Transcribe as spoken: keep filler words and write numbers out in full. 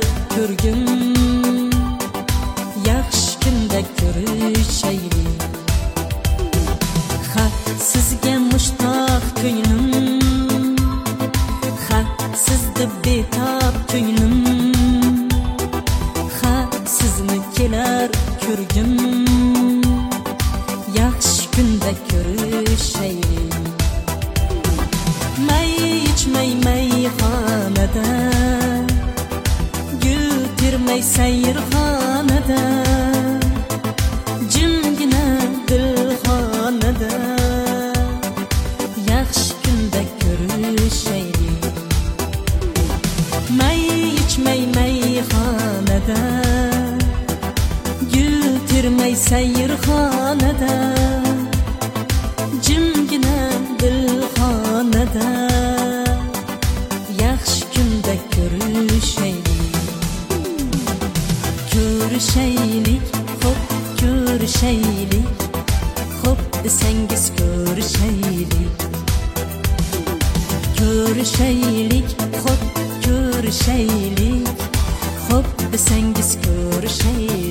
ko'rgim, yaxshi kunda ko'rishaylik. Ha, sizga mushtoq ko'nglim, ha, sizda betob ko'nglim, ha, sizni kelar ko'rgim, yaxshi kunda ko'rishaylik. May ichmay mayxonada, gul termay sayrxonada, jimgina dilxonada, yaxshi kunda ko'rishaylik. May ichmay mayxonada, gul termay sayrxonada, jimgina dilxonada, yaxshi kunda ko'rishaylik. Ko'rishaylik, xo'p ko'rishaylik, xo'p desangiz ko'rishaylik. Ko'rishaylik, xo'p ko'rishaylik, xo'p desangiz ko'rishaylik.